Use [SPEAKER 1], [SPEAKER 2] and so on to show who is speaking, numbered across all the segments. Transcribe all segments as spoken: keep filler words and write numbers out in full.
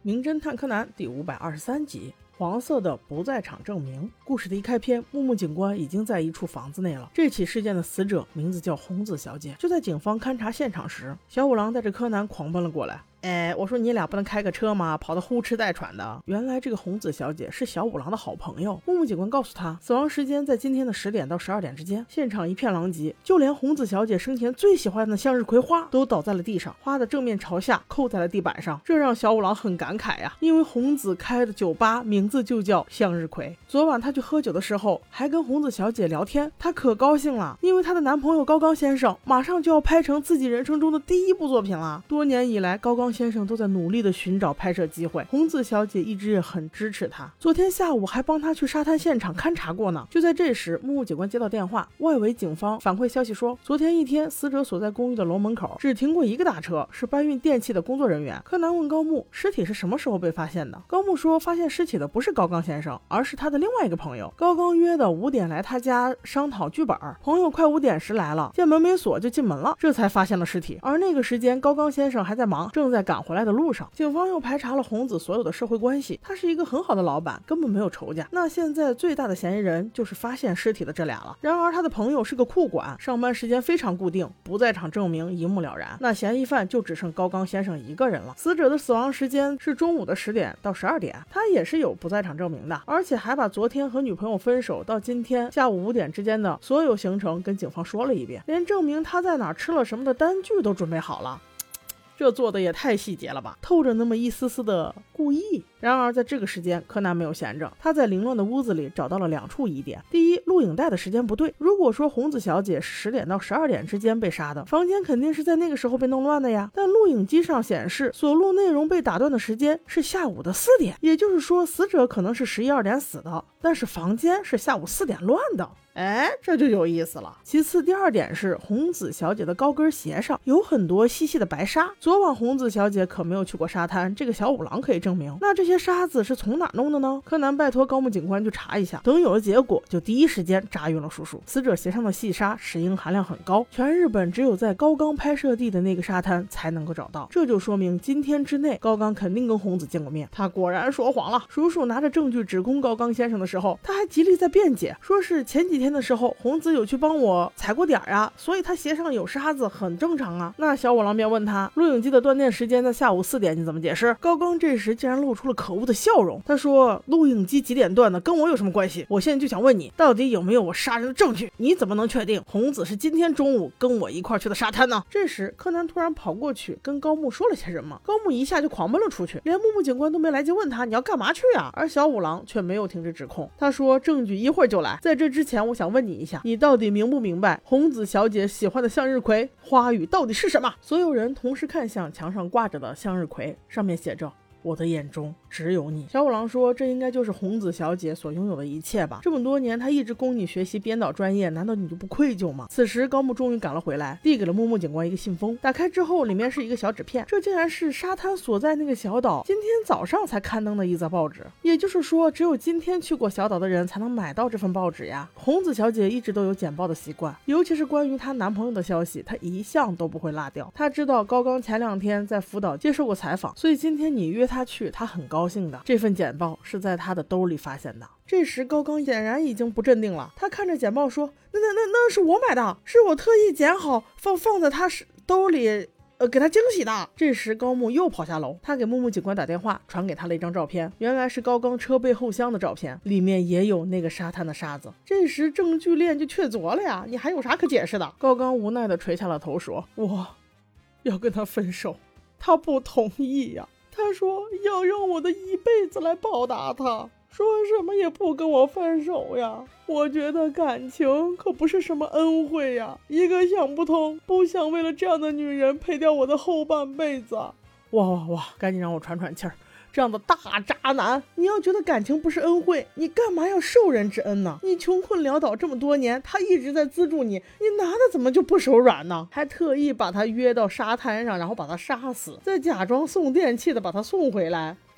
[SPEAKER 1] 名侦探柯南第五百二十三集，黄色的不在场证明。故事的一开篇，木木警官已经在一处房子内了。这起事件的死者名字叫红子小姐。就在警方勘察现场时，小五郎带着柯南狂奔了过来。哎，我说你俩不能开个车吗？跑得呼哧带喘的。原来这个红子小姐是小五郎的好朋友。木木警官告诉他，死亡时间在今天的十点到十二点之间。现场一片狼藉，就连红子小姐生前最喜欢的向日葵花都倒在了地上，花的正面朝下扣在了地板上。这让小五郎很感慨呀，因为红子开的酒吧名字就叫向日葵。昨晚他去喝酒的时候，还跟红子小姐聊天，她可高兴了，因为她的男朋友高冈先生马上就要拍成自己人生中的第一部作品了。多年以来，高冈先生都在努力的寻找拍摄机会，红子小姐一直也很支持他，昨天下午还帮他去沙滩现场勘察过呢。就在这时，木木警官接到电话，外围警方反馈消息说，昨天一天死者所在公寓的楼门口只停过一个大车，是搬运电器的工作人员。柯南问高木，尸体是什么时候被发现的？高木说，发现尸体的不是高冈先生，而是他的另外一个朋友。高冈约的五点来他家商讨剧本，朋友快五点时来了，见门没锁就进门了，这才发现了尸体。而那个时间高冈先生还在忙，正在赶回来的路上。警方又排查了红子所有的社会关系，他是一个很好的老板，根本没有仇家。那现在最大的嫌疑人就是发现尸体的这俩了。然而他的朋友是个库管，上班时间非常固定，不在场证明一目了然。那嫌疑犯就只剩高冈先生一个人了。死者的死亡时间是中午的十点到十二点，他也是有不在场证明的，而且还把昨天和女朋友分手到今天下午五点之间的所有行程跟警方说了一遍，连证明他在哪儿吃了什么的单据都准备好了。这做的也太细节了吧，透着那么一丝丝的故意。然而在这个时间，柯南没有闲着，他在凌乱的屋子里找到了两处疑点。第一，录影带的时间不对，如果说红子小姐是十点到十二点之间被杀的，房间肯定是在那个时候被弄乱的呀，但录影机上显示所录内容被打断的时间是下午的四点，也就是说死者可能是十一二点死的，但是房间是下午四点乱的。哎，这就有意思了。其次，第二点是红子小姐的高跟鞋上有很多细细的白沙，昨晚红子小姐可没有去过沙滩，这个小五郎可以证明。那这些沙子是从哪弄的呢？柯南拜托高木警官去查一下，等有了结果就第一时间查晕了叔叔。死者鞋上的细沙石英含量很高，全日本只有在高冈拍摄地的那个沙滩才能够找到，这就说明今天之内高冈肯定跟红子见过面。他果然说谎了。叔叔拿着证据指控高冈先生的时候，他还极力在辩解，说是前几天的时候红子有去帮我踩过点儿啊，所以他鞋上有沙子很正常啊。那小五郎便问他，录影机的断电时间在下午四点，你怎么解释？高冈这时竟然露出了可恶的笑容，他说，录影机几点断的跟我有什么关系？我现在就想问你，到底有没有我杀人的证据？你怎么能确定红子是今天中午跟我一块去的沙滩呢？这时柯南突然跑过去跟高木说了些什么，高木一下就狂奔了出去，连木木警官都没来及问他你要干嘛去啊。而小五郎却没有停止指控，他说，证据一会儿就来，在这之前我想问你一下，你到底明不明白红子小姐喜欢的向日葵花语到底是什么？所有人同时看向墙上挂着的向日葵，上面写着，我的眼中只有你。小五郎说，这应该就是红子小姐所拥有的一切吧，这么多年她一直供你学习编导专业，难道你就不愧疚吗？此时高木终于赶了回来，递给了木木警官一个信封，打开之后里面是一个小纸片，这竟然是沙滩所在那个小岛今天早上才刊登的一则报纸，也就是说只有今天去过小岛的人才能买到这份报纸呀。红子小姐一直都有简报的习惯，尤其是关于她男朋友的消息，她一向都不会落掉。她知道高冈前两天在福岛接受过采访，所以今天你约他去，他很高兴的。这份简报是在他的兜里发现的。这时高冈俨然已经不镇定了，他看着简报说，那那那那是我买的，是我特意剪好放放在他兜里呃，给他惊喜的。这时高木又跑下楼，他给木木警官打电话，传给他了一张照片，原来是高冈车背后箱的照片，里面也有那个沙滩的沙子。这时证据链就确凿了呀，你还有啥可解释的？高冈无奈的垂下了头说，我要跟他分手，他不同意呀。他说要用我的一辈子来报答他，说什么也不跟我分手呀。我觉得感情可不是什么恩惠呀，一个想不通，不想为了这样的女人赔掉我的后半辈子。哇哇哇，赶紧让我喘喘气儿。这样的大渣男，你要觉得感情不是恩惠，你干嘛要受人之恩呢？你穷困潦倒这么多年，他一直在资助你，你拿的怎么就不手软呢？还特意把他约到沙滩上，然后把他杀死，再假装送电器的把他送回来，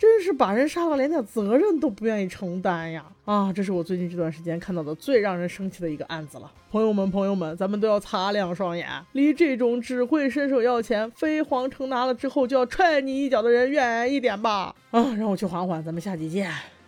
[SPEAKER 1] 真是把人杀了连点责任都不愿意承担呀！啊，这是我最近这段时间看到的最让人生气的一个案子了。朋友们朋友们，咱们都要擦亮双眼，离这种只会伸手要钱，飞黄腾达了之后就要踹你一脚的人远一点吧！啊，让我去缓缓，咱们下集见。